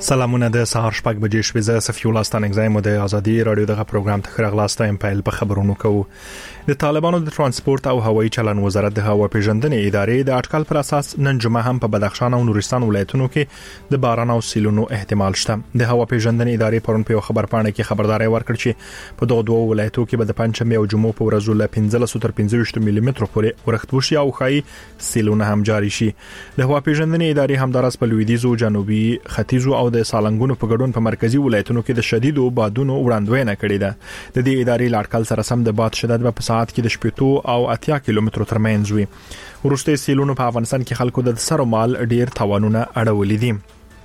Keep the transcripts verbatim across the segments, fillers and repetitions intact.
سلامونه د سهار شپږ بجې شوې زه صفي الله ستانګ زایم د ازادي رادیو دغه پروګرام ته خبرغلاستایم په په خبرونو کوو. د طالبانو د ترانسپورت او هوایي چلن وزارت د هوا پیژندنې ادارې د اټکل پر اساس نن جمعه هم په بدخشان او نورستان ولایتونو کې د باران او سیلونو احتمال شته. د هوا پیژندنې ادارې پرون په خبر پاڼه کې خبرداري ورکړه چې په دغه دوه ولایتو کې به د پنځمې او جمعو په ورځو له پنځلس تر پنځه ملي متر پورې ورښت وشي او خای سیلونه هم جاري شي. د هوا پیژندنې ادارې همدارس په لویدیځ او جنوبي ختیځو او د سالنګونو په ګډون په مرکزی ولایتونو کې د شدیدو بادونو وړاندوینه کړې ده. د دې ادارې لاټکل سره سم د باد شدت په ساعت کې د شپږ او اتیا کیلومترو ترمنځ وي. ورسته سیلونو په افغانستان کې خلکو د سر مال ډیر تاوانونه اړولې دي.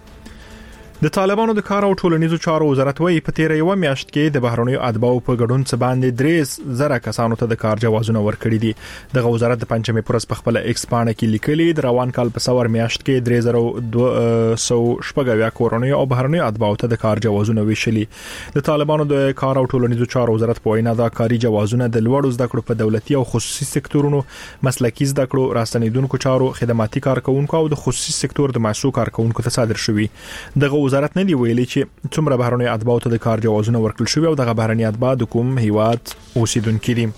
د طالبانو د کار او ټولنیزو چارو وزارت وايي په تیر یو میاشت کې د بهرنیو اتباعو په ګډون څخه باندې درې زره کسانو ته د کار جوازونه ورکړي دي. د وزارت د پنځمې پرس په خپل ایکس باندې کې لیکلي د روان کال په سور میاشت کې درې زره دوه سوه شپږ کورنیو او بهرنیو اتباعو ته د کار جوازونه ویشلي. د طالبانو د کار او ټولنیزو چارو وزارت په وینا دا کاري جوازونه د لوړو زده کړو په دولتي او خصوصي سکتورونو، مسلکي زده کړو، راستنیدونکو چارو، خدماتي کارکونکو او د خصوصي سکتور د محصول کارکونکو ته صادر شوی. دغه وزارت نه دی ویلي چې څومره بهرنی اتباع ته د کار جوازونه ورکړل شوی او دغه بهرنی اتباع د کوم هیواد اوسیدونکو دي.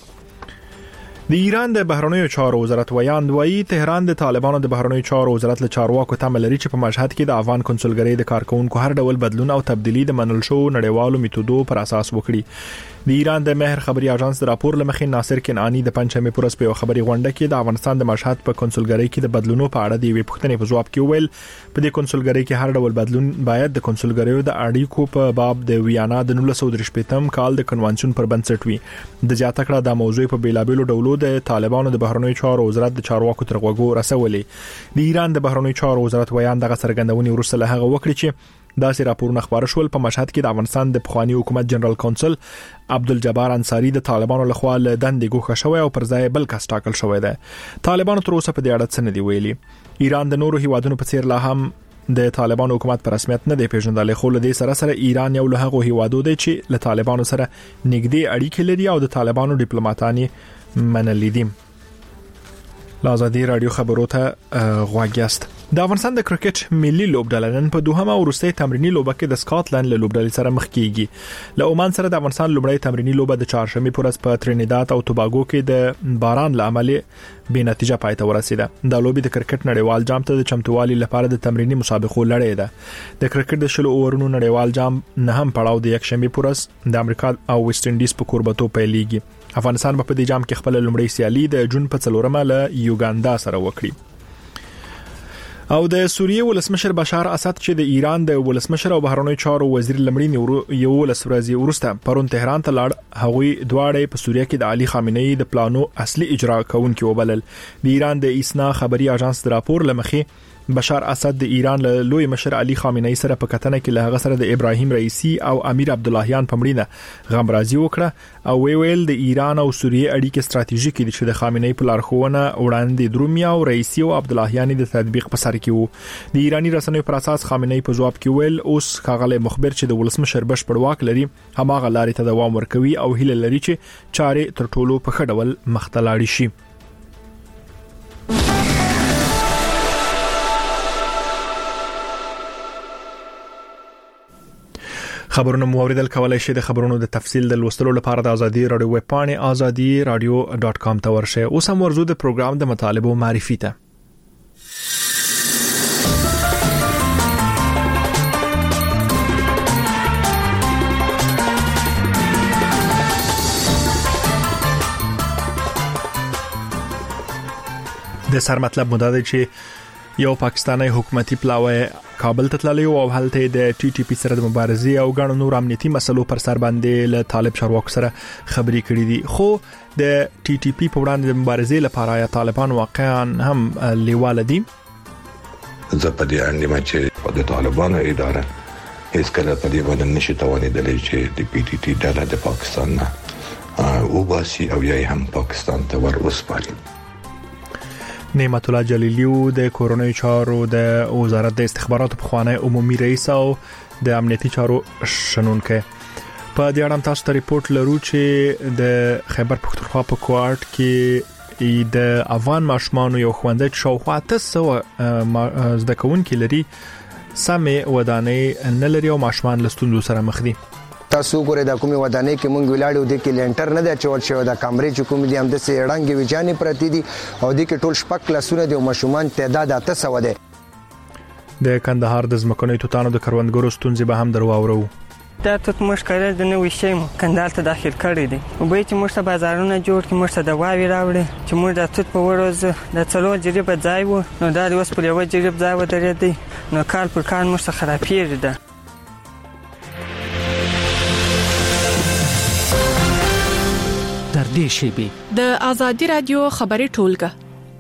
د ایران د بهرنیو چارو وزارت ویاند وایي تهران د طالبانو د بهرنیو چارو وزارت له چارواکو ته ملري چې په مشهد کې د افغان کنسولګری د کارکونکو هر ډول بدلون او تبدیلی د منل شو نړیوالو میتودو پر اساس وکړي. د ایران د مهر خبري اژانس د راپور لمخې ناصر کنعانی د پنځمې پرس په خبري غونډه کې د افغانستان د مشهد په کنسولګری کې د بدلونو په اړه د وی پښتنې په جواب کې ویل په دې کنسولګری کې هر ډول بدلون باید د کنسولګریو د اړیکو په باب د ویانا د نولس سوه درې شپږم کال د کنوانسیون پر بنسټ وي. د زیاته کړه د موضوع په بیلابېلو ډولو د طالبانو د بهرنیو چارو وزارت د چارواکو تر غوږو رسولې. د ایران د بهرنیو چارو وزارت ویاند دغه څرګندونې ورسره هغه وکړي چې داسې راپورونه خبر شول په مشهد کې د افغانستان د پخوانی حکومت جنرال کونسل عبدالجبار انصاری د طالبانو لخوا له دندې ګوښه شوی او پر ځای بل کس ټاکل شوی دی. طالبانو تر اوسه په دې اړه څه نه دی ویلي. ایران د نورو هیوادونو په څیر لا هم د طالبانو حکومت پر رسمیت نه دی پیژندل، خو له دې سره سره ایران یو له هغو هیوادو دی چې له طالبانو سره نږدې اړیکې لري او د طالبانو ډیپلوماټانی منلي دي. لازادي رادیو خبرو ته غواګیاست. د افغانستان د کرکټ ملي لوبډله نن په دوهمه ورستۍ تمرینی لوبه کې د سکاټلند له لوبډلې سره مخ کیږي. له عمان سره د افغانستان لوبډلې تمرینی لوبه د چهارشنبه پر ورځ په ترینیداد او توباګو کې د باران له امله بې نتیجه پای ته ورسیده. د لوبې د کرکټ نړیوال جام ته د چمتووالي لپاره د تمرینی مسابقو لړۍ ده. د کرکټ د شلو اورونو نړیوال جام نه هم پړاو د یکشنبه پر ورځ د امریکا او ویسټ انډیز په کوربتو پیلېږي. افغانستان په دې جام کې خپل لومړی سیالي د جون په څلورمه له یوګاندا سره وکړي. او د سوریه ولسمشر بشار اسد چې د ایران د ولسمشر او بهرنیو چارو وزیر لمړی یو ولسمشر ورسته پرون تهران ته لاړ. هغوی دواړه په سوریه کې د علي خامنه‌ای د پلانو اصلي اجرا کوونکي وبلل. د ایران د ایسنا خبري اژانس د راپور لمخې بشار اسد د ایران له لوی مشر علي خامنه‌ای سره په کتنه کې له هغه سره د ابراهیم رئیسی او امیر عبداللهیان په مړینه غمرازي وکړه او وی ویل د ایران او سوریه اړیکې ستراتیژیکې دي چې د خامنه‌ای په لارښوونه وړاندې درومي او رئیسی او عبداللهیان د تطبیق په سر کې وو. د ایرانی رسنیو پر اساس خامنه‌ای په جواب کې ویل اوس خاغله مخبر چې د ولسمشر بشپړ واک لري هماغه لارې ته دوام ورکوي او هیله لري چې چارې تر ټولو په ښه ډول مخ ته لاړ شي. خبرونه مو اوریدل کولای شئ. د خبرونو د تفصیل د لوستلو لپاره د ازادي رادیو ویب پاڼې ازادي رادیو ډاټ کام ته ورشئ. اوس هم ورزو د پروګرام د مطالبه معرفي ته. د سر مطلب مدد چې یو پاکستانی حکومتي پلاوی کابل ته تللی او هلته د ټي ټي پی سره د مبارزې او ګڼو نور امنیتي مسلو پر سر باندې له طالب چارواکو سره خبري کړې دي. خو د ټي ټي پی په وړاندې د مبارزې لپاره یا طالبان واقعا هم لیواله دي. زه په دې اند چې د طالبانو اداره هیڅ کله په دې باندې نشي توانیدلی چې د پی ټي ټي ډله د پاکستان نه او باسي او یا هم پاکستان ته ور وسپاري. نعمت الله جلیلیو د کورونای چارو د وزارت د استخباراتو په خوانه عمومي رئیس او د امنیتي چارو شنونکو په دې اړه تاسو ته ریپورت لرو چې د خیبر پختونخوا په کوارټ کې د افغان ماشومان یو خوندې شاوخوا تاسو زده کوونکي لري سمې ودانۍ نه لري او ماشومان له ستونزو سره مخ دي. تاسو ګورئ د کومې ودانۍ کې مونږ ولاړو د کې لینټر نه دی چول شوی د کمرې چې کوم دي هم د سیړنګ ویجانې پرتی دي او د کې ټول شپږ کلاسونه دي او ماشومان تعداد اته سوه دی. د کندهار د ځمکنیو توتانو د کروندګرو ستونزې به هم درو اورو. دا توت موږ کړل د نوې شی مو کندهار ته داخل کړی دی او به چې موږ ته بازارونه جوړ کړي موږ ته دواوې راوړي چې موږ د توت په ورځ د څلور جریبه ځای وو نو دا د اوس پر یو جریب ځای ودرېدی نو کال پر کال موږ ته خرابېږي ده. تر دې شیبې د ازادي رادیو خبري ټولګه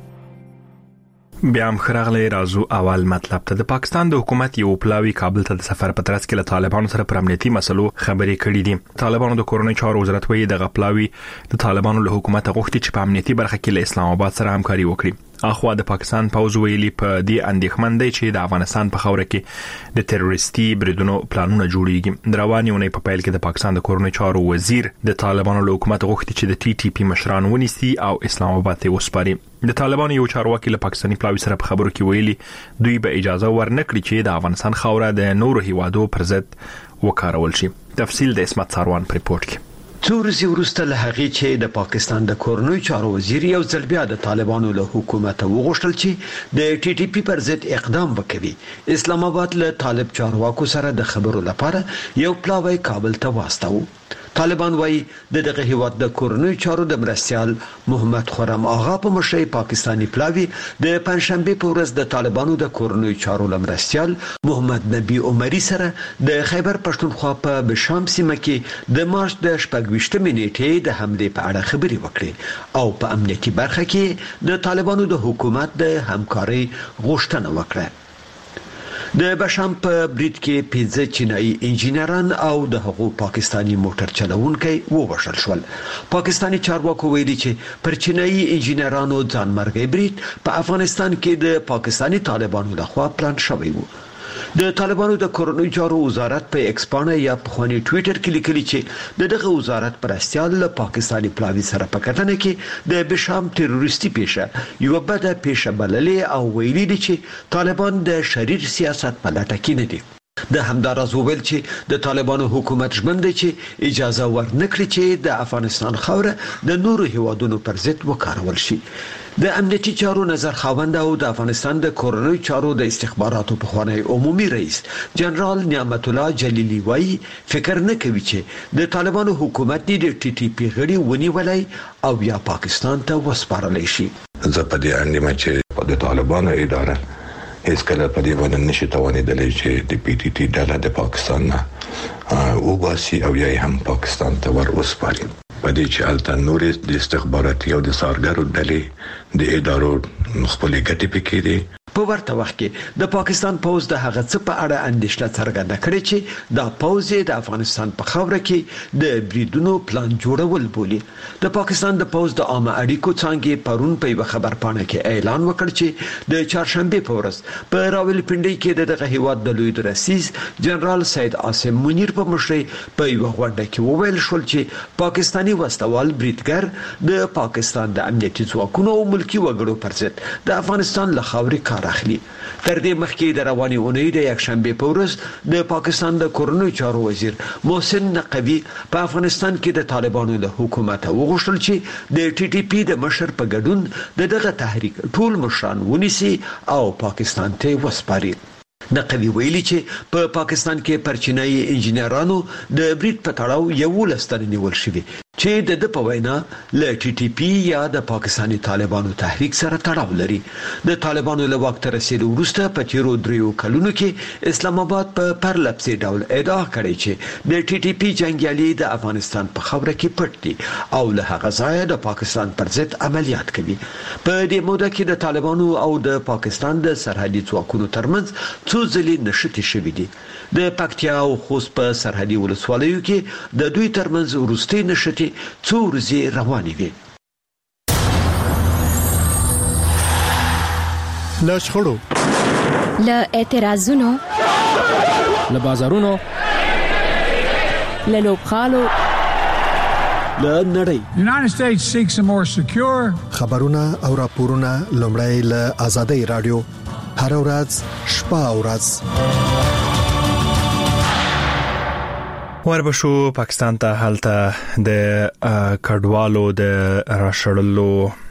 بیا هم خراغله رازو اول مطلب ته د پاکستان د حکومت یو پلاوی کابل ته د سفر په ترڅ کې له طالبانو سره پر امنیتي مسلو خبرې کړې دي. طالبانو د کورونی چارو وزارت وایي د غپلاوی د طالبانو له حکومت غوښتي چې په امنیتي برخه کې له اسلام آباد سره همکاري وکړي. اخوا د پاکستان پوز ویلي په دې اندېښمن دی چې د افغانستان په خوره کې د تروریستي بریدونو پلانونه جوړیږي. روانیونه په پیل کې د پاکستان د کورونی چارو وزیر د طالبانو له حکومت غوښتي چې د ټي ټي پی مشران ونیسي او اسلام آباد ته وسپاري. د طالبانو یو چارواکي له پاکستاني پلاوی سره په خبرو کې ویلي دوی به اجازه ورنکړي چې د افغانستان خوره د نورو هیوادو پر ضد وکارول شي. تفصیل د اسمت ساروان په ریپورت کې. څو ورځې وروسته له هغې چې د پاکستان د کورنوي چارو وزیر یو ځل بیا د طالبانو له حکومت وغوښتل چې د ټي ټي پی پر ضد اقدام وکړي، اسلام آباد له طالب چارواکو سره د خبرو لپاره یو پلاوی کابل ته واستاوه. طالبان وايي د دغه هیواد د کورنوي چارو د مرستيال محمد خرم آغا په مشرۍ پاکستانی پلاوی د پنځشنبه په ورځ د طالبانو د کورنوي چارو لمرستيال محمد نبی عمری سره د خیبر پښتونخوا په بشام سیمه کې د مارچ د شپږویشتمې نیټې د حملې په اړه خبري وکړي او په امنیتي برخه کې د طالبانو د حکومت د همکاري غوښتنه وکړه. د بشام په برید کې پنځه چینایي انجینران او د هغو پاکستانی موټر چلوونکي ووژل شول. پاکستانی چارواکو ویلي چې پر چینایي انجینرانو ځانمرګي برید په افغانستان کې د پاکستانی طالبانو لخوا پلان شوی و. د طالبانو د کورنوي چارو وزارت په ایکس باندې یا په خوني ټوئیټر کې لیکلي چې د دغه وزارت پرستیال له پاکستانی پلاوی سره په کتنه کې د بشام تروریستي پیښه یو بده پیښه بللې او ویلي دي چې طالبان د شریر سیاست په لټه کې نه دي. د همدارز ویل چې د طالبانو حکومت ژمن دی چې اجازه ورنکړي چې د افغانستان خوره د نورو هیوادونو پر ضد وکارول شي. د امنیتي چارو نظر خاوند او د افغانستان د کورنوي چارو د استخباراتو په خوانی عمومي رئیس جنرال نعمت الله جلیلی وایي فکر نه کوي چې د طالبانو حکومت د ټي ټي پی غړي ونیولای او یا پاکستان ته وسپارل شي. زه په دې اندېښمن چې د طالبانو اداره هیڅ کله په دې باندې نشي توانیدلی چې د پی ټي ټي ډله د پاکستان نه او باسي او یا هم پاکستان ته ور وسپاري. په دې چې الته نورې د استخباراتي او د سارګرو ډلې د ادارو خپل ګټې پکې دي. په ورته وخت کې د پاکستان پوز د هغه څه په اړه اندېښنه څرګنده کړې چې د پوز د افغانستان په خوره کې د بریدونو پلان جوړول بولي. د پاکستان د پوز د عامه اړیکو څنګه پرون په یو خبر پاڼه کې اعلان وکړ چې د چهارشنبه په ورځ په راولپنډي کې دغه هیواد د لوی رئیس جنرال سید عاصم منیر په مشرۍ په یو غونډه کې وویل شول چې پاکستانی وسوال بریدګر د پاکستان د امنیتي ځواکونو او ملکی وګړو پر ضد د افغانستان له خاورې کار اخلي. تر دې مخکې د رواني اونۍ د یکشنبه په ورځ د پاکستان د کورنوي چارو وزیر محسن نقوی په افغانستان کې د طالبانو له حکومت وغوښتل چې د ټي ټي پی د مشر په ګډون د دغه تحریک ټول مشران ونیسي او پاکستان ته وسپاري. نقوی ویلي چې په پا پاکستان کې پر چینایي انجینرانو د برید په تړاو یو لستر نیول شوی چې د د په وینا له ټي ټي پی یا د پاکستانی طالبانو تحریک سره تړاو لري. د طالبانو له وخت رسیدو وروسته په تیرو دریو کلونو کې اسلام آباد په پرلپسې ډول ادعا کړې چې د ټي ټي پی جنگیالي د افغانستان په خوره کې پټ دي او له هغه ځایه د پاکستان پر ضد عملیات کوي. په دې موده کې د طالبانو او د پاکستان د سرحدي ځواکونو ترمنځ څو ځلې نښتې شوې دي. د پکتیا او خوست په سرحدي ولسوالیو کې د دوی ترمنځ وروستي نښتې څو ورځې روانې وي. له شخړو، له اعتراضونو، له بازارونو، له لوبغالو، له نړۍ. United States seeks a more secure خبرونه او راپورونه لومړی له آزادۍ رادیو هر ورځ شپه او ورځ. وربشو پاکستان ته هلته د کډوالو د راشړلو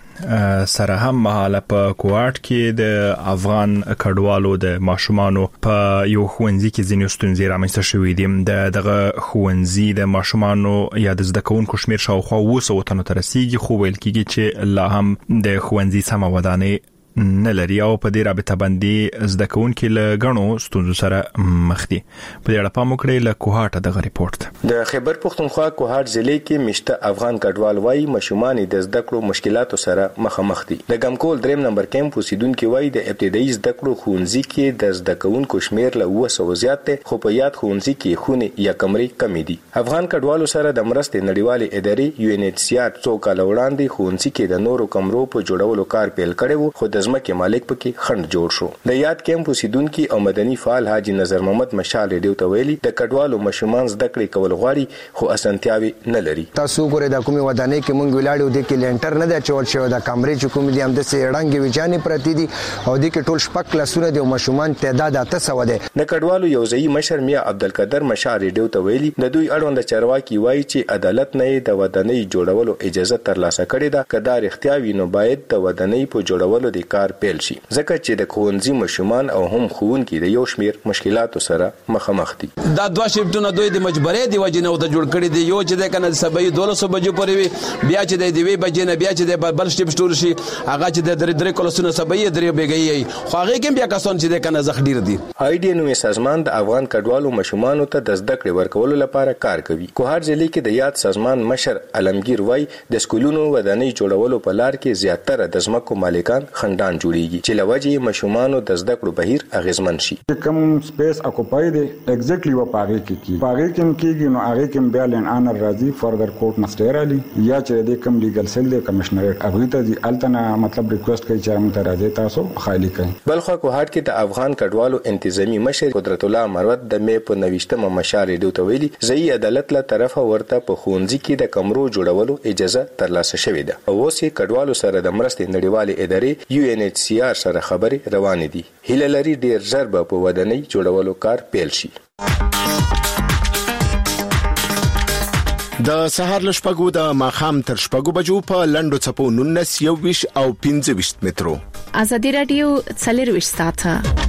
سره هم مهاله په کوارت کې د افغان کډوالو د ماشومانو په یو ښوونځي کې ځینې ستونزې رامنځته شوې دي. د دغه ښوونځي د ماشومانو یا د زده کوونکو شمیر شاوخوا اوه سوه تنو ته رسیږي، خو ویل کېږي چې لا هم د ښوونځي سمه ودانۍ نه لري او په دې رابطه باندې زده کوونکي له غنو ستونزو سره مخ دي. په دې اړه پام وکړئ. له کوهاټ دغه ریپورت. د خیبر پختونخوا کوهاټ ضلع کې مشته افغان کډوال وایي ماشومان د زده کړو مشکلاتو سره مخامخ دي. د ګمکول دریم نمبر کیمپ اوسیدونکو وایي د ابتدایي زده کړو ښوونځي کې د زده کوونکو شمیر له اوه سوه زیات دی، خو په یاد ښوونځي کې خونې یا کمرې کمې دي. افغان کډوالو سره د مرستې نړیوالې ادارې یو ان ایچ سی آر څو کال وړاندې ښوونځي کې د نورو کمرو په جوړولو کار پیل کړی و، خو د ځمکې مالک پکې خند جوړ شو. د یاد کیمپ اوسیدونکو او مدني فعال حاجی نظر محمد مشال ریډیو ته ویلي د کډوالو ماشومان زده کړې کول غواړي، خو اسانتیاوي نه لري. تاسو ګورئ د کومې ودانۍ کې مونږ ولاړو د کې لنټر نه د چول شو د کمرې چې کوم دي هم د سیړنګ ویجانې پرتی دي او د کې ټول شپږ کلاسونه دي او ماشومان تعداد اته سوه ده. د کډوالو یو ځای مشر میا عبدالقادر مشال ریډیو ته ویلي د دوی اړوند چارواکي وایي چې عدالت نه د ودانۍ جوړولو اجازه ترلاسه کړې ده. کدار اختیاوي نو باید د ودانۍ په جوړولو د کار پیل شي، ځکه چې د ښوونځي ماشومان او هم ښوونکي د یو شمیر مشکلاتو سره مخامخ دي. دا دوه شیفټونه دوی د مجبورې دی وجه نه د جوړ کړی دی. یو چې د کنه سبې دولسو بجو پورې وي، بیا چې د دوی بجې نه بیا چې د بل شیفټ ټور شي هغه چې د درې درې کلاسونه سبې درې بیګي، خو هغه کې بیا کسان چې د کنه زخ ډیر دي. آی ډي نو سازمان د افغان کډوالو ماشومانو ته د زده کړې ورکولو لپاره کار کوي. کوهاټ ضلع کې د یاد سازمان مشر علمگیر وای د سکولونو ودانۍ جوړولو په لار کې زیاتره د ځمکو مالکان خندان جوړیږي چې لوجه ماشومانو د زده کړو بهیر اغیزمن شي. کوم سپیس اکوپای دی ایگزیکټلی و پاغي کې کی پاغي کې کېږي نو هغه کې بیا لن ان راځي فردر کورټ مستر علي یا چې د کوم لیګل سیل د کمشنریټ هغه ته دی التنا مطلب ریکوست کوي چې موږ ته راځي تاسو خالی کړئ. بلخو کوهاټ کې د افغان کډوالو انتظامی مشر قدرت الله مروت د مې په نوښتمه مشارې ډو ته ویلي ځای عدالت له طرفه ورته په خونځي کې د کمرو جوړولو اجازه ترلاسه شوې ده. او اوس کډوالو سره د مرستې نړیوالې ادارې یو ان ایچ سی آر سره خبرې روانې دي. هیله لري ډیر ژر به په ودانۍ جوړولو کار پیل شي. د سهار لشپګو د ماخام تر شپګو بجو په لندو چپو نونس یو ویش او پنځه ویش مترو. ازادي رادیو څلور ویش ساعته.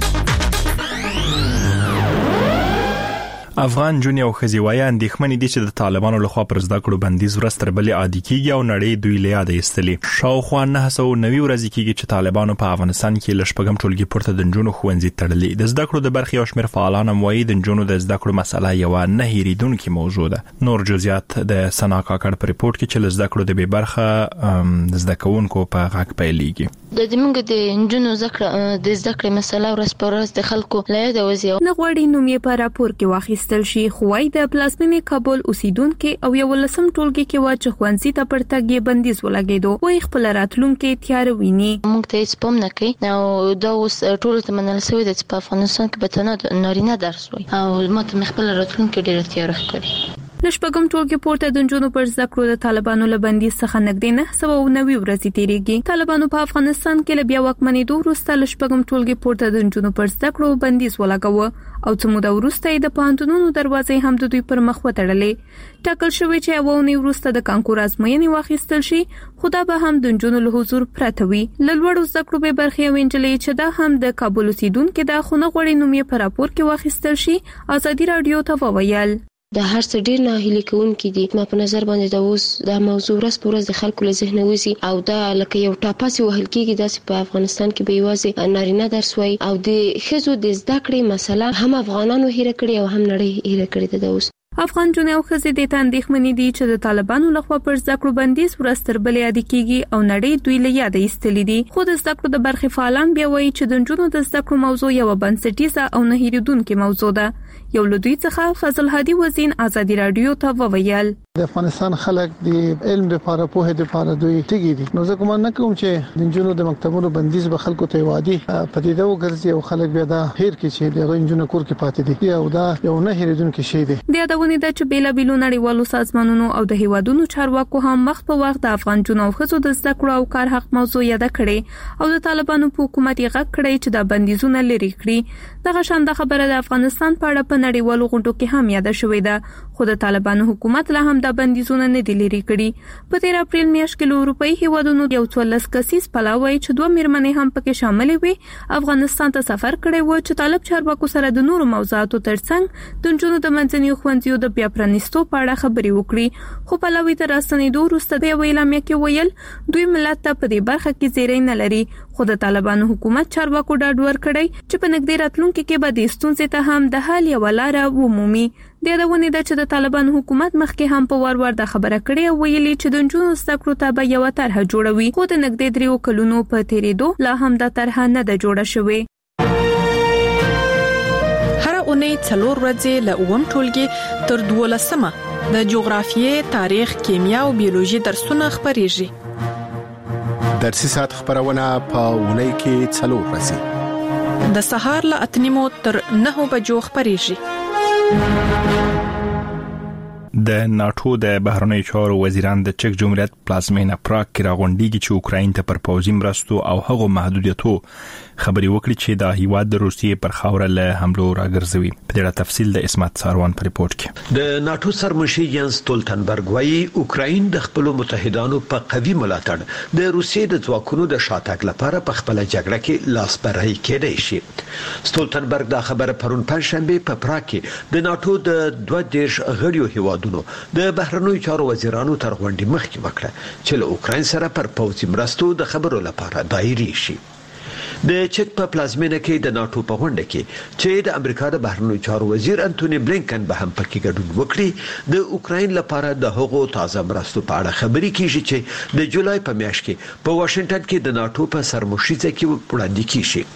افغان جونی او خزیوای اندېښمنې دي چې د طالبانو لخوا پر زده کړو بندیز ورځ تر بلې عادي کیږي او نړۍ دوی له یاد ایستلي. شاوخوا نه سوه نوي ورځې کیږي چې طالبانو په افغانستان کې له شپږم ټولګي پورته د نجونو ښوونځي تړلي. د زده کړو د برخې او شمېر فعالان هم وایي د نجونو د زده کړو مسله یوه نه هېرېدونکې موضوع ده. نور جزئیات د سنا کاکړ په ریپورت کې چې له زده کړو د بې برخه د زده کوونکو په غږ پیلېږي. د زموږ د نجونو زده د زده کړې مسله ورځ په ورځ د خلکو له یاده وځي. نه غواړي نوم یې په راپور کې واخیستل شي، خو وايي د پلازمینې کابل اوسیدونکو او یو لسم ټولګي کې واچ خوانسي ته پرتګ یې بندیز ولګیدو. وایي خپل راتلونکي تیار ویني. موږ ته هیڅ پام نه کوي او دا اوس ټول ته منل شوی د په افغانستان کې به تنه نارینه درس وایي او ماته خپل راتلونکي ډیر تیار ښکاري. لشپګم ټولګي پورته د نجونو پر زده کړو د طالبانو له بندیز څخه نږدې نه سوه نوي ورځې تیریږي. طالبانو په افغانستان کې له بیا واکمنېدو وروسته لشپګم ټولګي پورته د نجونو پر زده کړو بندیز ولګاوه او څه موده وروسته یې د پوهنتونونو دروازې هم د دوی پر مخ وتړلې. ټاکل شوی چې یوه اونۍ وروسته د کانکور ازموینې واخیستل شي، خو دا به هم د نجونو له حضور پرته وي. له لوړو زده کړو بې برخې یوې نجلۍ چې دا هم د کابل اوسیدونکې ده خو نه غواړي نوم یې په راپور کې واخیستل شي، ازادي راډیو ته وویل د هر څه ډیر ناهیلي کوونکي دي. ما په نظر باندې دا اوس د موضوع ورځ په ورځ د خلکو له ذهنه وځي او دا لکه یو ټاپاسي وهل کېږي داسې په افغانستان کې به یوازې نارینه درس وایي او د ښځو د زده کړې مسله هم افغانانو هیره کړې او هم نړۍ هیره کړې ده. اوس افغان جونې او ښځې د اندېښمنې دي چې د طالبانو لخوا پر زده کړو بندیز ورځ تر بلې عادي کیږي او نړۍ دوی له یاده ایستلي دي. خو د زده کړو د برخې فعالان بیا وایي چې د نجونو د زده کړو موضوع یوه بنسټیزه او نه هېرېدونکې موضوع ده. یو له دوی څخه فضل هادي وزین ازادي راډیو ته وویل د افغانستان خلک د علم لپاره په هده لپاره دوی تیګي دي. نو زه کوم نه کوم چې د جنونو د مکتبونو بندیز به خلکو ته وادي پدیده وګرځي او خلک بیا دا هیر کې چې د جنونو کور کې پاتې دي او دا یو نه هیریدونکو شی دی. د یادونه ده چې بیلا بیلو نړیوالو سازمانونو او د هیوادونو چارواکو هم وخت په وخت د افغان جنونو خزو د زده کړو او کار حق موضوع یاد کړي او د طالبانو په حکومت یې غږ کړی چې د بندیزونه لري کړي. دغه شان د خبره د افغانستان په اړه په نړیوالو غونډو کې هم یاد شوې ده. خو د طالبانو حکومت له هم د بندیزونه نه دی لري کړي. په تیر اپریل میاشت کې له اروپאי هیوادونو یو څولس کسیز پلاوی چې دوه میرمنې هم پکې شامل وي افغانستان ته سفر کړی و چې طالب چارواکو سره د نورو موضوعاتو ترڅنګ د جنونو د منځنیو ښوونځیو د بیا پرانیستو په اړه خبرې وکړي. خو پلاوی ته راستنېدو وروسته د یو اعلامیه کې ویل دوی ملت ته په دې برخه کې زیری نه لري. خو د طالبانو حکومت چارواکو ډاډ ورکړی چې په نږدې راتلونکي کې به د ستونزې ته هم د حل یو لار ومومي. د یادونه ده چې د طالبانو حکومت مخکې هم په وار وار د خبره کړې او ویلي چې د جنونو زده کړو ته به یو طرح جوړوي. خو د نږدې دریو کلونو په تیریدو لا هم د طرح نه ده جوړه شوې. هر اونۍ څلور ورځې له اووم ټولګي تر دولسمه د جغرافیې، تاریخ، کیمیا او بیولوژي درسونه خبريږي. درسي ساعت خبرونه په اونۍ کې څلور ورځې د سهار له اتنیمو تر نهو بجو خبريږي. د ناتو د بهرنی چارو وزیران د چک جمهوریت پلازمینه پراګ کې راغونډيږي چې اوکراین ته پر پوځي مرستو او هغو محدودیتو خبري وکړي چې د هیواد د روسیې پر خاوره له حملو راګرځوي. په دې تفصیل د اسمت ساروان په ریپورت کې د ناتو سرمشي ینس ستولتنبرګ وايي اوکراین د خپل متحدانو په قوي ملاتړ د روسیې د ځواکونو د شاتګ لپاره په خپل جګړه کې لاس برهي کېدای شي. ستولتنبرګ دا خبره پرون پنځشنبه په پراګ کې د ناتو د دوه دیرش غړیو هیوادونو د بهرنوي چارو وزیرانو تر غونډې مخکې وکړه چې له اوکراین سره پر پوځي مرستو د خبرو لپاره دایري شي. د چک په پلازمینه کې د ناتو په غونډه کې چې د امریکا د بهرنوي چارو وزیر انټونی بلینکن به هم پکې ګډون وکړي د اوکراین لپاره د هغو تازه مرستو په اړه خبرې کیږي چې د جولای په میاشت کې په واشنگټن کې د ناتو په سرمشيزه کې وړاندې کیږي.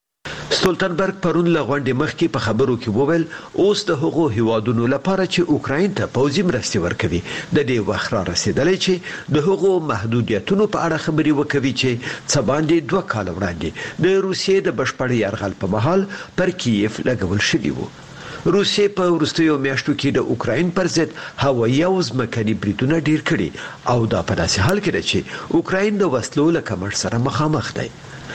ستولتنبرګ پرون له غونډې مخکې په خبرو کې وویل اوس د هغو هیوادونو لپاره چې اوکراین ته پوځي مرستې ورکوي د دې وخت را رسیدلې چې د هغو محدودیتونو په اړه خبرې وکوي چې څه باندې دوه کال وړاندې د روسیې د بشپړ یرغل په مهال پر کیف لګول شوی وو. روسیې په وروستیو میاشتو کې د اوکراین پر ضد هوایي او ځمکني بریدونه ډیر کړي او دا په داسې حال کې ده چې اوکراین د وسلو له کمښت سره مخامخ دی.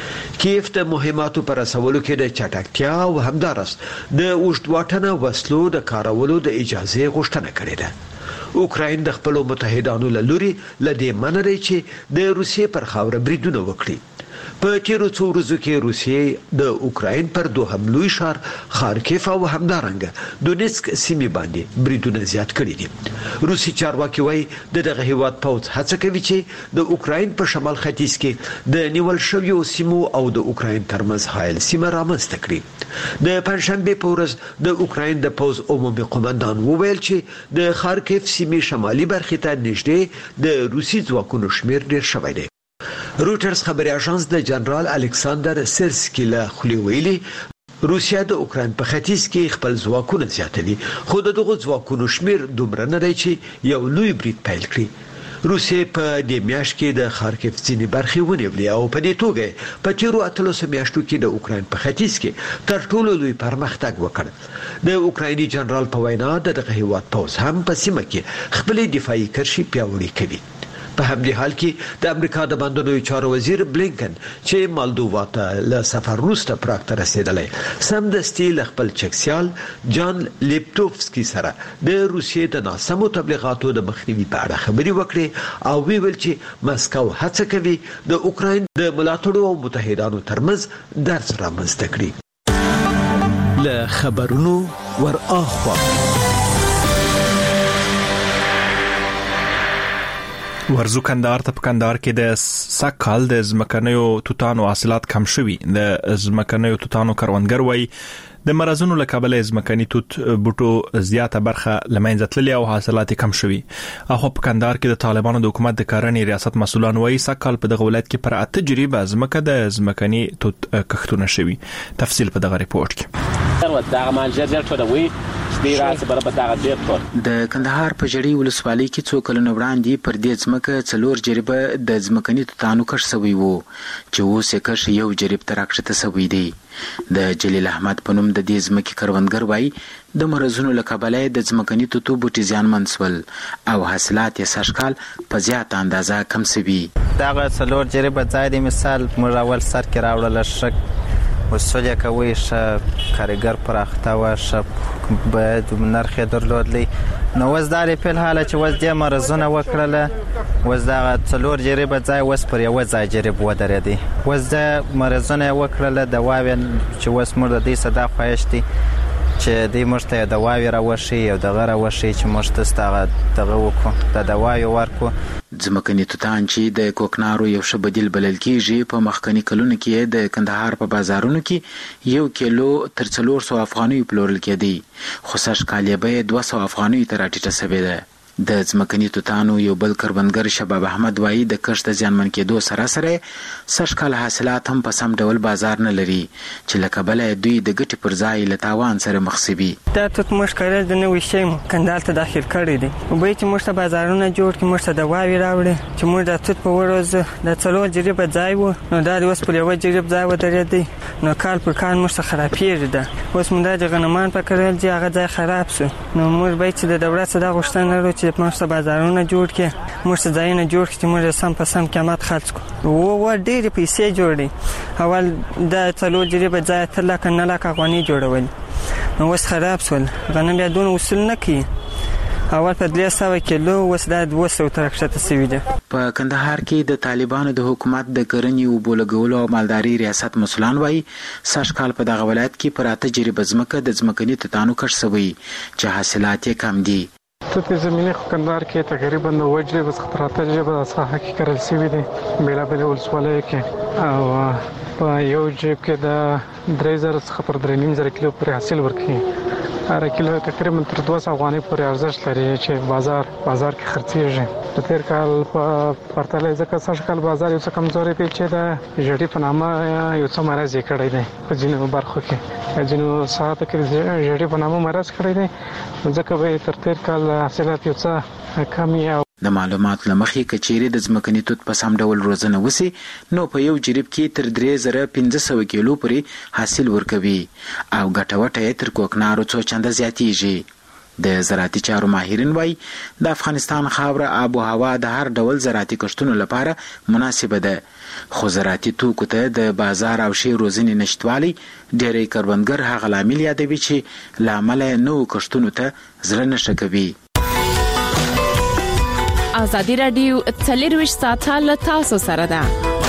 کیف د مهماتو پر رسولو کې د چټکتیا او همدارس د اوږدواټنه وسلو د کارولو د اجازه غوښتنه کړې ده. اوکراین د خپل متحدانو له لوري لدې منري چې د روسیې پر خاوره بریدونه وکړي. په تیرو څو ورځو کې روسیې د اوکراین پر دوهم لوی ښار خارکیف او همدارنګه دونیسک سیمې باندې بریدونه زیات کړي دي. روسي چارواکي وايي د دغه هیواد پوځ هڅه کوي چې د اوکراین په شمال ختیځ کې د نیول شویو سیمو او د اوکراین ترمنځ حایل سیمه رامنځته کړي. د پنځشنبه په ورځ د اوکراین د پوځ عمومي قومندان وویل چې د خارکیف سیمې شمالي برخې ته نږدې د روسي ځواکونو شمیر ډیر شوی دی. روټرز خبري اژانس د جنرال الکساندر سیرسکي له خولي ویلي روسیا د اوکراین په ختیځ کې خپل ځواکونه زیاتوي خو دغه ځواکونو شمیر دومره نه دی چې یو لوی برید پیل کړي. روسیې په دې میاشت کې د خارکیف ځینې برخې ونیولې او په دې توګه په تیرو اتلسو میاشتو کې د اوکراین په ختیځ کې تر ټولو لوی پرمختګ وکړ. د اوکرایني جنرال په وینا دغه هیواد پوځ هم په سیمه کې خپل دفاعي کرښې پیاوړې کوي. په همدې حال کې د امریکا د بهرنیو چارو وزیر بلینکن چې مالدووا ته له سفر وروسته پراګ ته رسیدلی سمدستي له خپل چکسیال جان لیپټوفسکي سره د روسیې د ناسمو تبلیغاتو د مخنیوي په اړه خبرې وکړې او ویل چې مسکو هڅه کوي د اوکراین د ملاتړو او متحدانو ترمنځ درز رامنځته کړي. له خبرونو ور اخوا ورزو کندهار ته په کندهار کې د سکهال د ځمکنیو توتانو حاصلات کم شوي. د ځمکنیو توتانو کروندګر وایي د مرزونو له کبله ځمکني توت بوټو زیاته برخه لمنځه تللې او حاصلات کم شوي. اخو په کندهار کې د طالبانو د حکومت د کرنې ریاست مسؤلان وایي سکهال په دغه ولایت کې پر اته جریبه ځمکه د ځمکني توت کښتونه شوي. تفصیل په دغه ریپورت کې. دا مال جزر ټولوي د کندهار په جړی ولسوالۍ کې څو کلونه وړاندې پر دې ځمکه څلور جریبه د ځمکني توتانو کښ شوی وو چې اوس یې کښ یو جریب ته راکښته شوی دی. د جلیل احمد په نوم د دې ځمکې کروندګر وایي د مرزونو له کبله د ځمکني توتو بوټي زیانمن شول او حاصلات یې سږ کال په زیاته اندازه کم شوي. دغه څلور جریبه ځای د مثال موږ اول سر کې راوړله ښه وسول یې کوي ښه کارګر پراخته وه ښه باید نرخ یې درلودلی نو اوس دا دی په الحاله چې اوس دې مرزونه وکړله اوس دغه څلور جریبه ځای اوس پر یوه ځای جریب ودرېدی اوس د مرزونه یې وکړله دواوې چې اوس موږ د دې څه دا خواهش دی چې دوی موږ ته دواوې راوښي او دغه راوښي چې موږ ته دغه دغه وکړو د دواوې ورکړو. ځمکني توتان چې د کوکنارو یو ښه بدیل بلل کیږي په مخکني کلونو کې د کندهار په بازارونو کې یو کیلو تر څلور سوه افغانیو پلورل کېدی خو سږ کال یې بیه دوه سوه افغانیو ته راټیټه شوې ده. د ځمکني توتانو یو بل کروندګر شباب احمد وایي د کښت د زیانمن کېدو سره سره سږ کال حاصلات هم په سم ډول بازار نه لري چې له کبله دوی د ګټې پر ځای له تاوان سره مخ شوي. دا توت موږ کرل د نوي شی مو کندهار ته داخل کړی دی وبایي چې موږ ته بازارونه جوړ کړي موږ ته دواوې راوړي چې موږ د توت په ورځ د څلور جریبه ځای و نو دا د اوس پر یوه جریب ځای ودرېدی نو کال پر کال موږ ته خرابېږي ده اوس موږ دا د غنمان په کرل چې هغه ځای خراب شو نو موږ باید چې د دولت څخه دا غوښتنه لرو چې موږ ته بازارونه جوړ کړي موږ ته ځایونه جوړ کړي چې موږ سم په سم قیمت خرڅ کړو و و ډېرې پیسې جوړې اول د څلور جریبه ځای اتر لکه نه لکه افغانۍ جوړول نو اوس خراب شول غنم بیا دونه وصول نه کوي اول په درې سوه کیلو اوس دا دوه سوه ته راکښته شوي ده. په کندهار کې د طالبانو د حکومت د کرنې اوبو لګولو او مالداري ریاست مسؤلان وایي سږ کال په دغه ولایت کې پر اته جریبه ځمکه د ځمکني توتانو کښت شوی چې حاصلات یې کم دي. توت زمینی خو کندهار کې تقریبا نوي جریبه څخه تر اته جریبه د ساحه کې کرل شوي دي بېلابېلې ولسوالیو کې او په یو جریب کې د درې زره څخه تر درې نیم زره کیلو پورې حاصل ورکوي. هر کیلو تقریبا تر دوه سوه افغانۍ پورې ارزښت لري چې بازار بازار کې خرڅېږي. د تېر کال په پرتله ځکه سږ کال بازار یو څه کمزوری دی چې د ژړۍ په نامه یو څه مرض یې کړی دی په ځینو برخو کې ځینو ساحاتو کې ژړۍ په نامه مرض کړی دی ځکه به تر تېر کال حاصلات یو څه کم وي. د معلوماتو له مخې که چیرې د ځمکني توت په سم ډول روزنه وسي نو په یو جریب کې تر درې زره پنځه سوه کیلو پورې حاصل ورکوي او ګټه وټه یې تر کوکنارو څو چنده زیاتیږي. د زراعتي چارو ماهرین وایي د افغانستان خاوره آب و هوا د هر ډول زراعتي کښتونو لپاره مناسبه ده خو زراعتي توکو ته د بازار او شی روزنې نشتوالی ډېری کروندګر هغه لامل یادوي چې له امله نوو کښتونو ته زړه نه ښه کوي. ازادي راډیو څلرویشت ساعته له تاسو سره ده.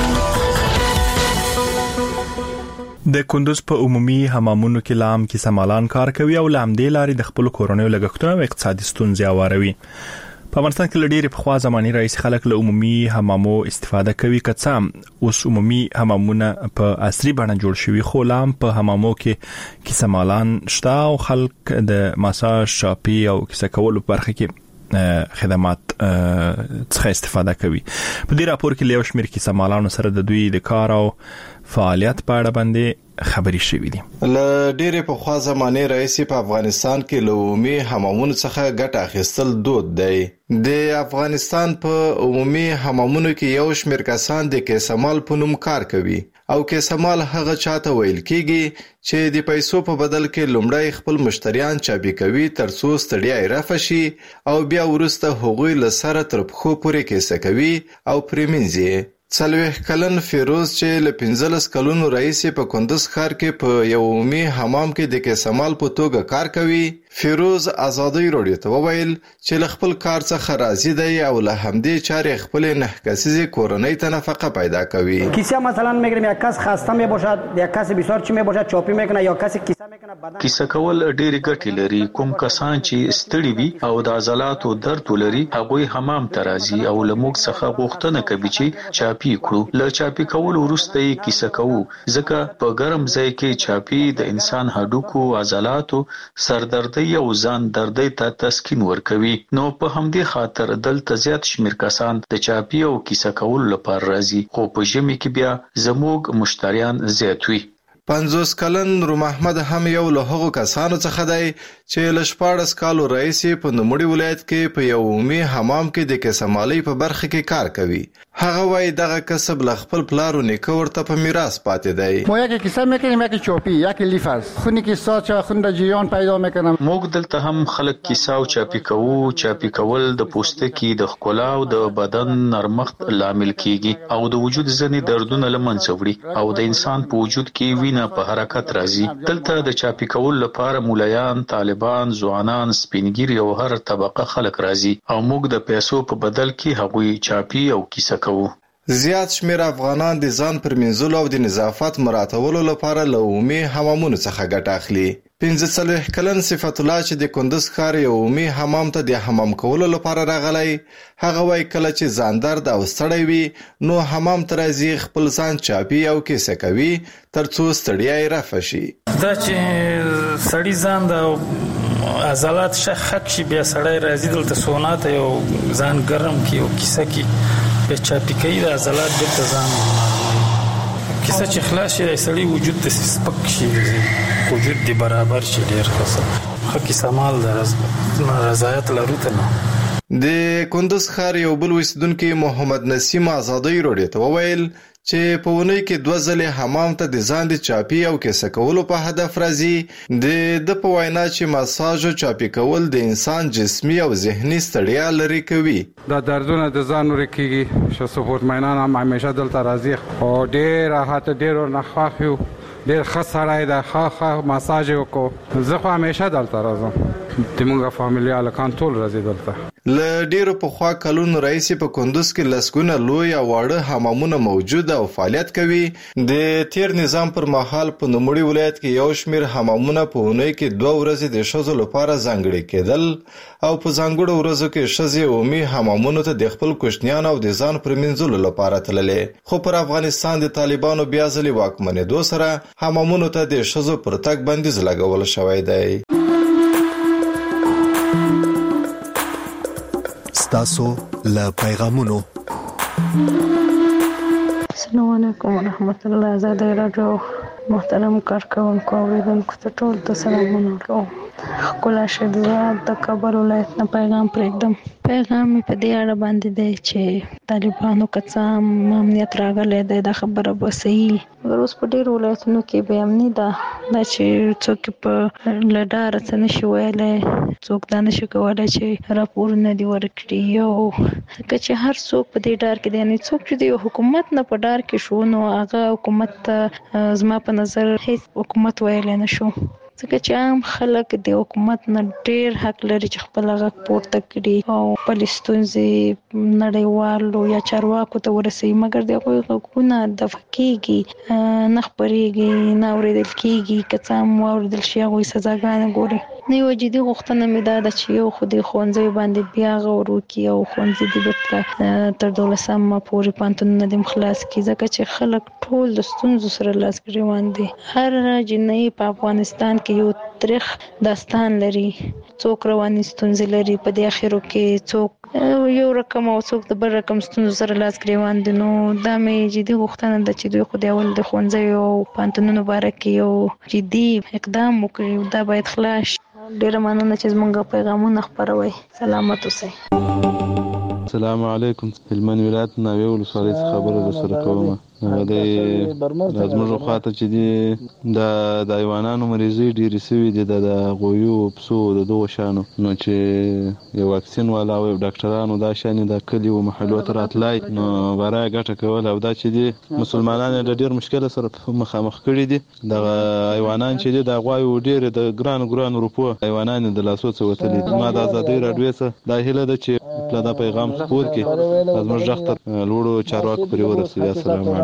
د کندوز په عمومي حمامونو کې لام کې سمالان کار کوي او لام دی لاري د خپل کورونیو لګښتونو او اقتصادي ستونزې اوروي. په افغانستان کې لډيري په خوا زماني رئیس خلک له عمومي حمامو استفاده کوي کڅام اوس عمومي حمامونه په عصري بڼه جوړ شوي خو لام په حمامو کې کې سمالان شته او خلک د ماساژ شاپي او کیسه کولو برخه کې خدمات څخه استفاده کوي. په دې راپور کې له شمیر کې سمالانو سره د دوی د کار او فعالیت په اړه باندې خبري شوې دي. ل ډېرې په خوا زمانه رئیس په افغانستان کې له عمومي حمامونو څخه ګټه اخیستل دود دی. د افغانستان په عمومي حمامونو کې یو شمیر کسان د کیسمال په نوم کار کوي او کیسمال هغه چاته ویل کیږي چې د پیسو په بدل کې لومړی خپل مشتریان چابي کوي ترڅو ستړیا یې رافع شي او بیا وروسته هغوی له سره تر پښو پورې کیسه کوي او پریمنځي. څلوېښت کلن فیروز چې له پنځلس کلونو رئیس په کندوز ښار کې په یو عمومي حمام کې د کیسمال په توګه کار کوي. فیروز ازادي رادیو ته وویل چې له خپل کار څخه راضي دی او له همدې چارې خپل نه کسیزه کورنۍ ته نفقه پیدا کوي. کیسه مثلا میگیریم یک کس خسته می باشد یک کس بسیار چی می باشد چاپی میکنه یا کسی کیسه میکنه بدن کیسه کول ډېری ګټې لري. کوم کسان چې ستړي وي او د عضلاتو درد لري هغه حمام ته راځي او له موږ څخه غوښتنه کوي چې چاپی کړو. له چاپی کول وروسته یې کیسه کوو ځکه په ګرم ځای کې چاپی د انسان هډوکو عضلاتو سردرد یو ځان دردی ته تسکین ورکوي. نو په همدې خاطر دلته زیات شمیر کسان د چاپی او کیسه کول لپاره راځي خو په ژمي کې بیا زموږ مشتریان زیات وي. پنځوس کلن روم احمد هم یو له هغو کسانو څخه دی چې له شپاړس کالو راهیسې په نوموړي ولایت کې په یو عمومي حمام کې د کسمالۍ په برخه کې کار کوي. هغه وایي دغه کسب له خپل پلار و نیکه ورته په میراث پاتې دی. ما یکی کیسه میکنیم، یکی چاپی، یکی لیف است. خونی که ساچ خون جریان پیدا میکنم. موږ دلته هم خلک کیسه او چاپی کوو. چاپی کول د پوستکي د ښکلا او د بدن نرمښت لامل کیږي او د وجود ځینې دردونه له منځه وړي او د انسان په وجود کې وینه په حرکت راځي. دلته د چاپی کول لپاره مولایان، طالبان، ځوانان، سپینګیري او هر طبقه خلک راځي او موږ د پیسو په بدل کې هغوی چاپی او کیسه کوو. زیات شمیر افغانان د ځان پر منځلو او د نظافت مراعاتولو لپاره له عمومي حمامونو څخه ګټه اخلي. پنځه څلوېښت کلن صفت الله چې د کندوز ښار یو عمومي حمام ته د حمام کولو لپاره راغلی، هغه وایي کله چې ځان درد او ستړی وي نو حمام ته راځي، خپل ځان چاپي او کیسه کوي تر څو ستړیا یې رفع شي. دا چې سړی ځان د عضلات شخک شي بیا سړی راځي دلته سونا ته یو ځان ګرم کی او کیسه کی په چاپی کوي د عضلات د ځان کیسه چې خلاص شي سړی وجود د سپک شي، وجود دی برابر شي، ډیر ښه خو کیسه مال د رضایت لرو ته نه. د کندوز ښار یو بل اوسیدونکي محمد نسیم آزادۍ راډیو ته وویل چې په اونۍ کې دوه ځلې حمام ته د ځان د چاپي او کیسه کولو په هدف راځي. د د په وینا چې مساج او چاپي کول د انسان جسمي او ذهني ستړیا لرې کوي. دا دردونه د ځان ورکیږي. چې سپورت مینان هم همیشه دلته راځي او ډېر راحت ډېر ورنخواخ یو ډېر ښه سړی دی، ښه ښه مساج یې وکړو. زه خو همیشه دلته راځم، زموږ فامیلي هلکان ټول راځي دلته. له ډېرو پخوا کلونو راهیسې په کندوز کې لسګونه لوی او واړه حمامونه موجود او فعالیت کوي. د تیر نظام پر مهال په نوموړي ولایت کې یو شمېر حمامونه په اونۍ کې دوه ورځې د ښځو لپاره ځانګړي کېدل او په ځانګړو ورځو کې ښځې عمومي حمامونو ته د خپل کوچنیانو او د ځان پر مینځلو لپاره تللې. خو پر افغانستان د طالبانو بیا ځلې واکمنېدو سره حمامونو ته د ښځو پر تګ بندیز لګول شوی دی. تاسو له پیغامونو. السلام علیکم ورحمت الله. آزادۍ راډیو محترم کارکونکو اوریدونکو ته ټول ته سلامونه کوم. ښکلا شهزاد د کابل ولایت نه پیغام پرېږدم. پیغام مې په دې اړه باندې دی چې طالبانو که څه هم امنیت راغلی دی دا خبره به صحیح، مګر اوس په ډېرو ولایتونو کې بې امني ده، دا چې څوک په له ډاره څه نشي ویلی، څوک دا نشي کولی چې راپورونه دې ورکړي. او که چې هر څوک په دې ډار کې دی، یعنې څوک چې د یو حکومت نه په ډار کې شو نو هغه حکومت ته زما په نظر هیڅ حکومت ویلی نه شو، ځکه چې عام خلک د حکومت نه ډېر حق لري چې خپل غږ پورته کړي او خپلې ستونزې نړیوالو یا چارواکو ته ورسوي، مګر د هغوی غږونه دفع کېږي، نه خپرېږي، نه اورېدل کېږي. که څه هم واورېدل شي هغوی سزاګانې ګوري. نه یوه جدي غوښتنه مې دا ده چې یو خو د ښوونځیو باندې بیا غور وکړي او ښوونځي دې بېرته تر دولسمه پورې پوهنتونونه دې هم خلاص کړي، ځکه چې خلک ټول د ستونزو سره لاس ګرېوان دي. هر جنۍ په افغانستان کې یو تریخ داستان لري، څوک رواني ستونزې لري، په دې اخرو کې څوک یو رقم او څوک د بل رقم ستونزو سره لاس ګرېوان دي. نو دا مې جدي غوښتنه ده چې دوی خو د اول د ښوونځیو او پوهنتونونو باره کې یو جدي اقدام وکړي، دا باید خلاص شي. ډېره مننه چې زموږ پیغامونه خپروئ. سلامت اوسئ. السلام علیکم. هلمند ولایت ناوې ولسوالۍ څخه خبره درسره کوم. هغه د زموږ خواته چې دي د حیوانانو مریضۍ ډېرې سوي دي، د غویو، پسو، د دغو شیانو، نو چې یو واکسین والا او ډاکټرانو دا شیانې د کلیو محلو ته راتلای نو برای ګټه کول، او دا چې دي مسلمانان یې له ډېر مشکله سره مخامخ کړي دي. دغه حیوانان چې دي د غواوو ډېرې د ګرانو ګرانو روپو حیوانان یې د لاسو څخه وتلي دي. ما د ازادۍ راډیو څخه دا هیله ده چې دا پیغام خپور کړي، زموږ غږ ته لوړو چارواکو پورې ورسوي. السلام علیکم.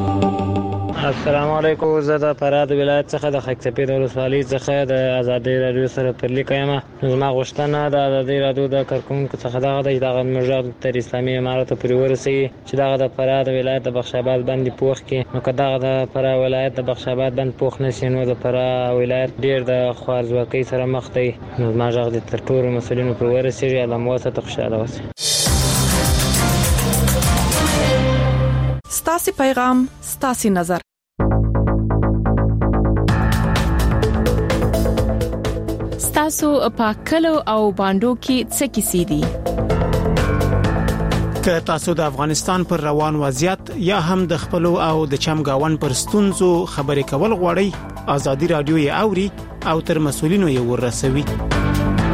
السلام علیکم. زه د فراه ولایت څخه د خاکسپید ولسوالۍ څخه د ازادۍ راډیو سره پرلیک یم. زما غوښتنه د ازادۍ راډیو د کارکوونکو څخه دغه ده چې دغه زموږ غږ تر اسلامي اماراتو پورې ورسوي، چې دغه د فراه ولایت د بخش آباد بند پوخ کړي. نو که دغه د فراه ولایت د بخش آباد بند پوخ نه شي نو د فراه ولایت ډېر د خوارځواکۍ سره مخ دی. نو زما غږ دې تر ټولو مسؤلینو پورې ورسېږي. الله مو وساتي، خوشحاله اوسئ. ستاسې پیغام ستاسې نظر. ستاسو په کلو او باندو کې څه کیسې دي؟ که تاسو د افغانستان پر روان وضعیت یا هم د خپل او د چمګاون پر ستونزو خبرې کول غواړئ، ازادي رادیو یې اوري او تر مسولینو یې ورسوي.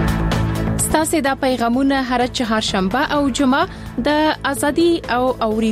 ستاسو د پیغامونه هر چهارشنبه او جمعه د ازادي او اوري